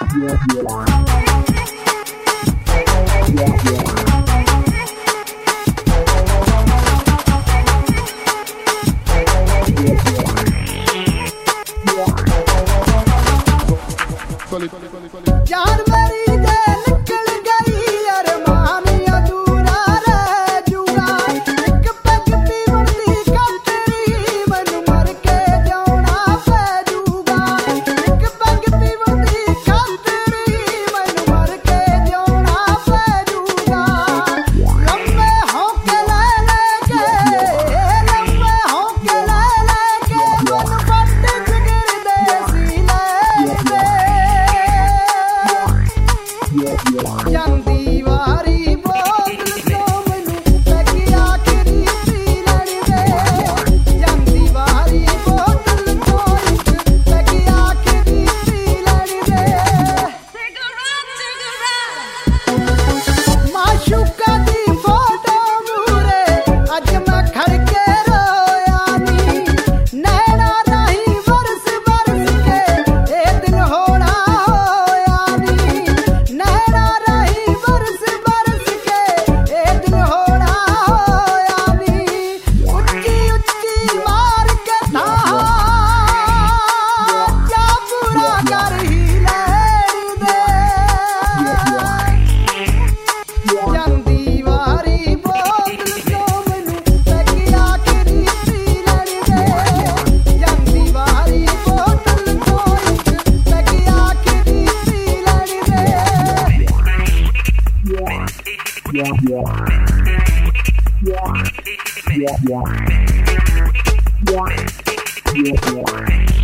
जान मेरी दे निकल गई अरमान अधूरा रह जूगा एक पैग पीवण दी खातरी मैनू मर के जाना पै जूगा एक पैग पीवण दी खातरी मैनू मर के जाना पै जूगा लम्बे होके ले मैनू फट जिगर दे सी ले ਜਾਂਦੀ ਵਾਰੀ ਬੋਤਲ ਤੋਂ ਮੈਨੂੰ ਪੈਗ ਆਖਰੀ ਪੀ ਲੈਣ ਦੇ ਜਾਂਦੀ ਵਾਰੀ ਬੋਤਲ ਤੋਂ ਪੈਗ ਆਖਰੀ ਪੀ ਲੈਣ ਦੇ ਮਾਸ਼ੂਕਾ ਦੀ ਫੋਟੋ ਮੂਰੇ ਅੱਜ ਮੈਂ ਖੜ ਕੇ ਰੋਇਆ ਨੀ ਨੈਣਾ ਰਾਹੀਂ ਵਰਸ ਵਰਸ ਕੇ ਇਹ ਦਿਨ ਹੋਣਾ ਹੋਇਆ ਨੀ ਨੈਣਾ ਰਾਹੀਂ ਵਰਸ ਵਰਸ ਕੇ ਇਹ ਦਿਨ ਹੋਣਾ ਹੋਇਆ ਨੀ ਉੱਚੀ ਉੱਚੀ ਮਾਰ ਕੇ ਥਾਂ ਜਾ ਪੂਰਾ ਕਰ ਹੀ ਲੈਣ ਦੇ ਜਾਂਦੀ ਵਾਰੀ ਬੋਤਲ ਤੋਂ ਮੈਨੂੰ ਪੈਗ ਆਖਰੀ ਪੀ ਲੈਣ ਦੇ ਜਾਂਦੀ ਵਾਰੀ ਬੋਤਲ ਤੋਂ ਪੈਗ ਆਖਰੀ ਪੀ ਲੈਣ ਦੇ